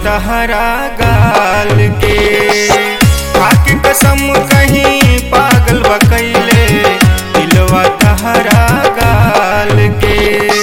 तहरा गाल के। खाके कसम कहीं पागल बकैले दिलवा तहरा गाल के।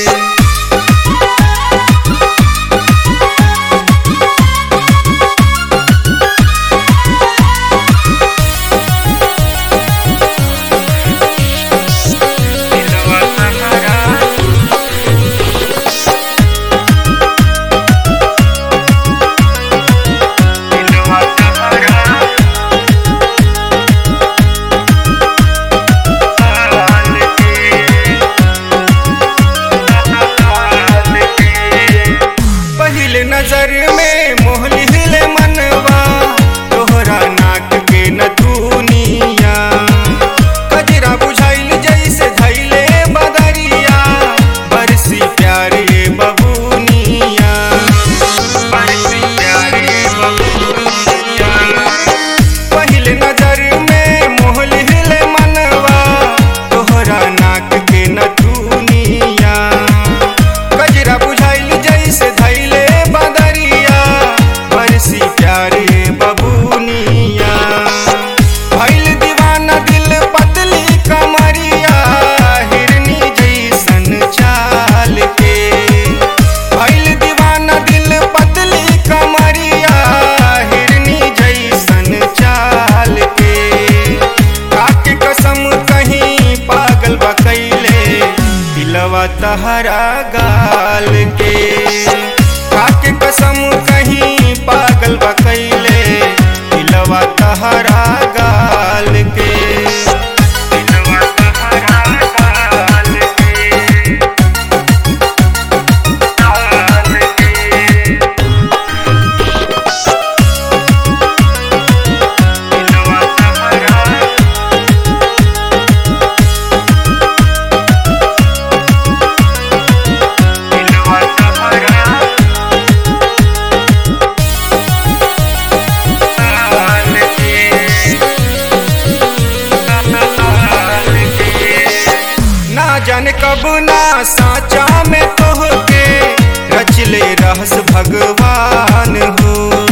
नजर में मोह लिहले मनवा तोहरा नाक के नथुनिया। कजरा बुझाइल जैसे धैले बदरिया बरसी प्यारे बबुनिया। बरसी प्यारे बबुनिया। पहले नजर में मोह लिहले मनवा तोहरा नाक के नथुनिया। कजरा बुझाइल जैसे धैले बरसी प्यारे बबुनिया। भइल दीवाना दिल पतली कमरिया हिरनी जैसन चाल के। भइल दीवाना दिल पतली कमरिया हिरनी जैसन चाल के। खाके कसम कहीं पागल बकैले दिलवा तहरा गाल के। खाके कसम कहीं पागल बकैले दिलवा तहरा गाल के। दिलवा तहरा गाल के। गाल के। दिलवा तहरा दिलवा तहरा ना जाने कब ना साचा में तोहके रचले रहस भगवान हो।